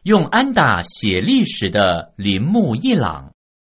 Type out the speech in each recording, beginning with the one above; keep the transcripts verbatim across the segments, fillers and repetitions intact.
用安打写历史的铃木一朗。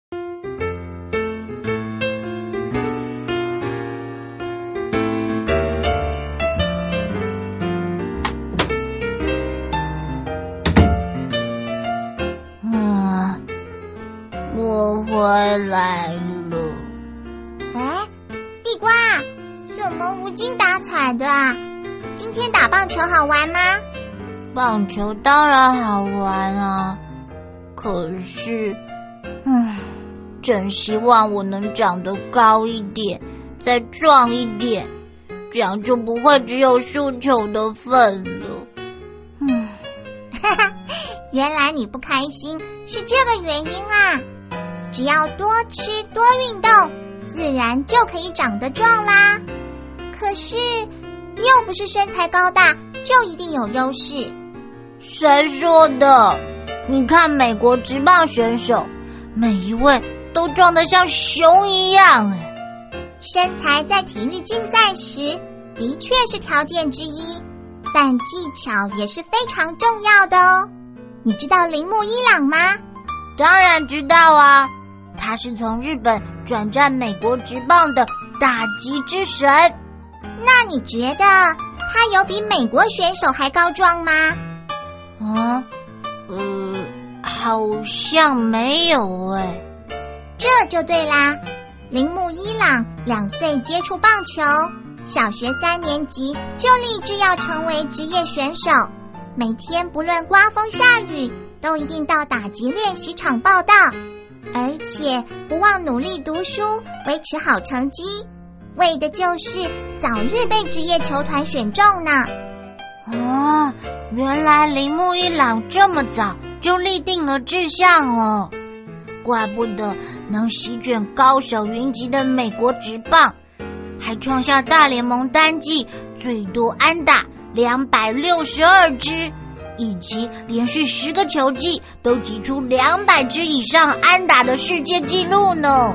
嗯，我回来了。 哎，地瓜，怎么无精打采的啊？今天打棒球好玩吗？ 棒球当然好玩啊，可是，嗯，真希望我能长得高一点，再壮一点，这样就不会只有输球的份了。 嗯，哈哈，原来你不开心是这个原因啊！只要多吃多运动，自然就可以长得壮啦。可是，又不是身材高大就一定有优势。 谁说的？你看美国职棒选手，每一位都壮得像熊一样哎。 身材在体育竞赛时的确是条件之一，但技巧也是非常重要的哦。你知道铃木一朗吗？ 当然知道啊，他是从日本转战美国职棒的打击之神。 那你觉得他有比美国选手还高壮吗？ 啊，呃，好像没有哎。 这就对啦。铃木一朗两岁接触棒球，小学三年级就立志要成为职业选手，每天不论刮风下雨，都一定到打击练习场报到，而且不忘努力读书，维持好成绩，为的就是早日被职业球团选中呢。 哦，原来铃木一朗这么早就立定了志向哦，怪不得能席卷高手云集的美国职棒，还创下大联盟单季最多安打两百六十二支，以及连续十个球季都击出两百支以上安打的世界纪录呢。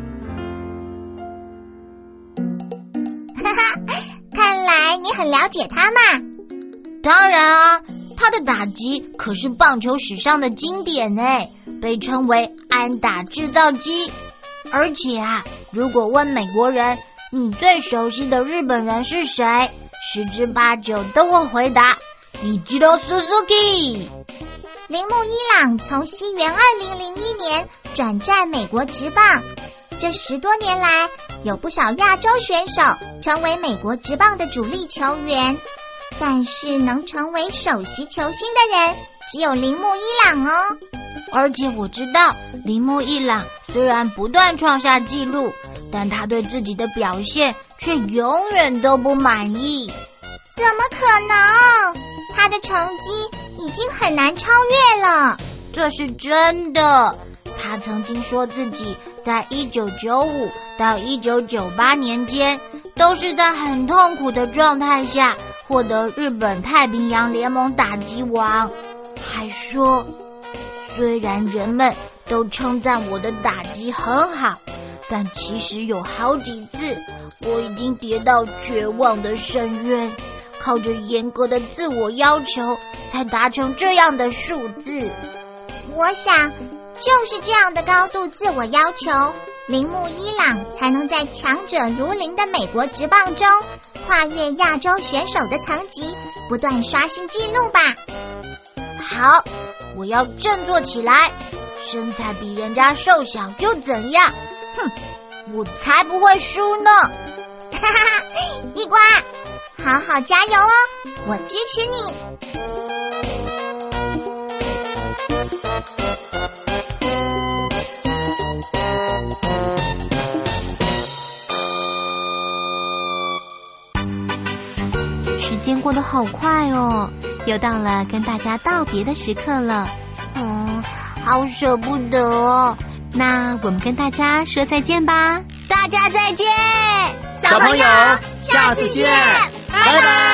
哈哈，看来你很了解他嘛。 当然啊，他的打击可是棒球史上的经典诶，被称为安打制造机。而且啊，如果问美国人你最熟悉的日本人是谁，十之八九都会回答伊吉罗苏苏基。 铃木一朗从西元二零零一年转战美国职棒，这十多年来有不少亚洲选手成为美国职棒的主力球员，但是能成为首席球星的人只有铃木一朗哦。 而且我知道铃木一朗虽然不断创下纪录，但他对自己的表现却永远都不满意。 怎么可能？他的成绩已经很难超越了。 这是真的。他曾经说自己在一九九五到一九九八年间都是在很痛苦的状态下获得日本太平洋联盟打击王，还说虽然人们都称赞我的打击很好，但其实有好几次我已经跌到绝望的深渊，靠着严格的自我要求才达成这样的数字。 我想就是这样的高度自我要求，铃木一朗才能在强者如林的美国职棒中跨越亚洲选手的层级，不断刷新纪录吧。 好，我要振作起来，身材比人家瘦小又怎样？哼，我才不会输呢。 哈哈哈，地瓜，好好加油哦，我支持你。 时间过得好快哦，又到了跟大家道别的时刻了。 嗯，好舍不得哦。 那我们跟大家说再见吧。 大家再见， 小朋友，下次见，拜拜。